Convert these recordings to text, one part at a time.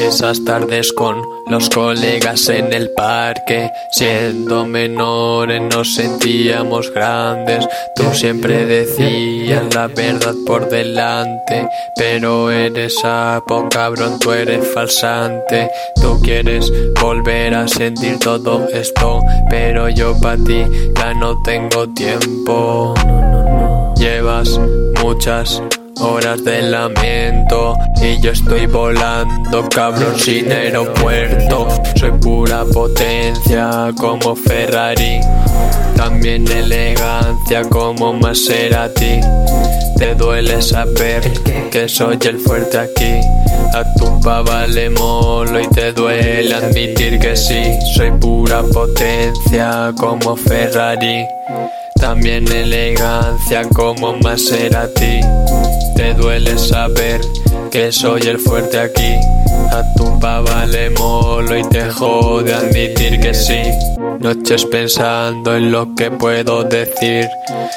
Esas tardes con los colegas en el parque, siendo menores nos sentíamos grandes. Tú siempre decías la verdad por delante, pero eres sapo, cabrón, tú eres falsante. Tú quieres volver a sentir todo esto, pero yo pa' ti ya no tengo tiempo. Llevas muchas horas de lamento y yo estoy volando, cabrón, sin aeropuerto. Soy pura potencia como Ferrari, también elegancia como Maserati. Te duele saber que soy el fuerte aquí. A tu pava le molo y te duele admitir que sí. Soy pura potencia como Ferrari, también elegancia como Maserati. Te duele saber que soy el fuerte aquí. A tu pava le molo y te jode admitir que sí. Noches pensando en lo que puedo decir,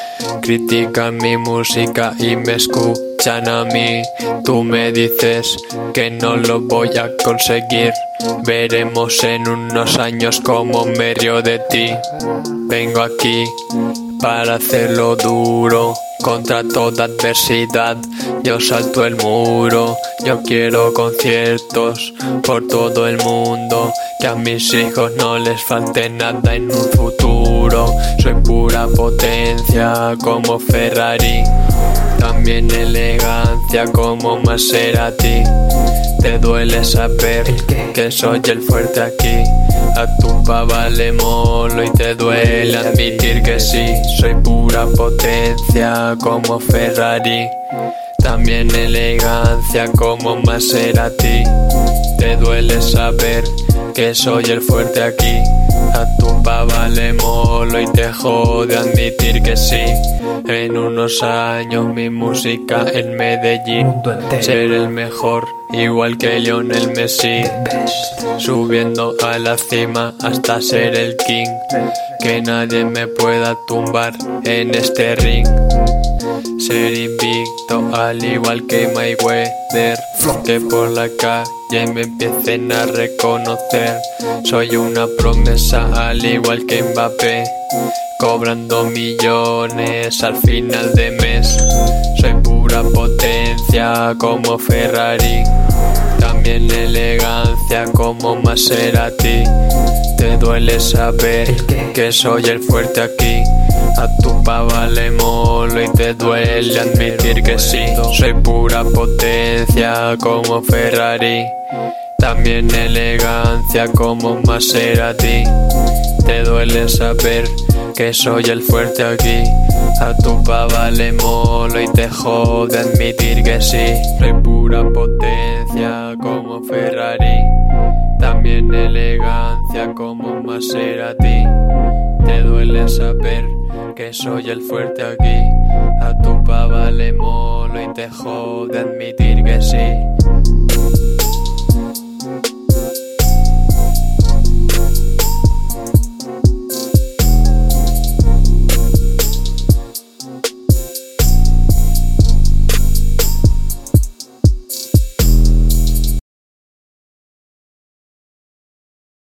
critican mi música y me escuchan a mí. Tú me dices que no lo voy a conseguir. Veremos en unos años cómo me río de ti. Vengo aquí para hacerlo duro, contra toda adversidad yo salto el muro. Yo quiero conciertos por todo el mundo, que a mis hijos no les falte nada en un futuro. Soy pura potencia como Ferrari, también elegancia como Maserati. Te duele saber que soy el fuerte aquí. A tu pava le molo y te duele admitir que sí. Soy pura potencia como Ferrari, también elegancia como Maserati. Te duele saber que soy el fuerte aquí. A tu pava le molo y te jode admitir que sí. En unos años mi música en Medellín, ser el mejor igual que Lionel Messi, subiendo a la cima hasta ser el king. Que nadie me pueda tumbar en este ring. Ser invicto al igual que Mayweather, que por la calle me empiecen a reconocer. Soy una promesa al igual que Mbappé, cobrando millones al final de mes. Soy pura potencia como Ferrari, también elegancia como Maserati. Te duele saber que soy el fuerte aquí. A tu pava le molo y te duele admitir que sí. Soy pura potencia como Ferrari, también elegancia como Maserati. Te duele saber que soy el fuerte aquí. A tu pava le molo y te jode admitir que sí. Soy pura potencia como Ferrari, también elegancia como Maserati. Te duele saber que soy el fuerte aquí. A tu pava le molo y te jode admitir que sí.